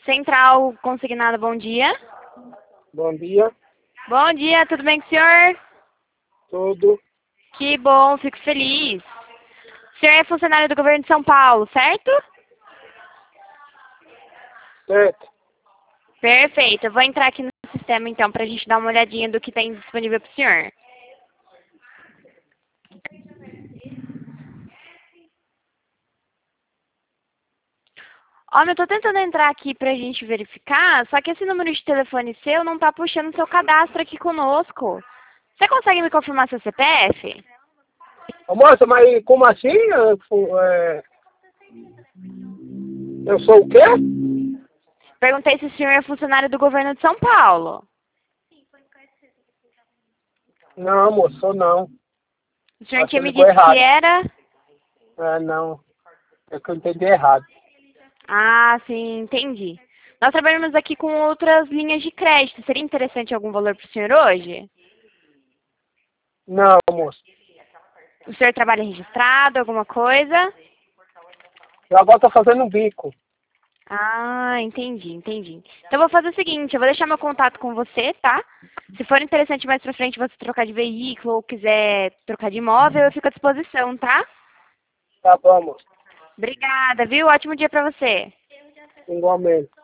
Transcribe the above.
Central Consignado, bom dia. Bom dia, Bom dia, tudo bem com o senhor? tudo Que bom, fico feliz. O senhor é funcionário do governo de São Paulo, certo? certo. Perfeito, eu vou entrar aqui no sistema então pra gente dar uma olhadinha do que tem disponível pro senhor. Ó, eu tô tentando entrar aqui pra gente verificar, só que esse número de telefone seu não tá puxando seu cadastro aqui conosco. Você consegue me confirmar seu CPF? Ô, moça, mas como assim? Eu sou o quê? Perguntei se o senhor é funcionário do governo de São Paulo. Não, moço, sou não. O senhor Acho que tinha você me ligou dito que errado. era... Não, é que eu entendi errado. Ah, sim, entendi. Nós trabalhamos aqui com outras linhas de crédito. Seria interessante algum valor para o senhor hoje? Não, moço. O senhor trabalha registrado, alguma coisa? Eu agora tô fazendo um bico. Ah, entendi. Então eu vou fazer o seguinte, eu vou deixar meu contato com você, tá? Se for interessante mais pra frente você trocar de veículo ou quiser trocar de imóvel, eu fico à disposição, tá? Tá bom, moço. Obrigada, viu? Ótimo dia pra você. Igualmente.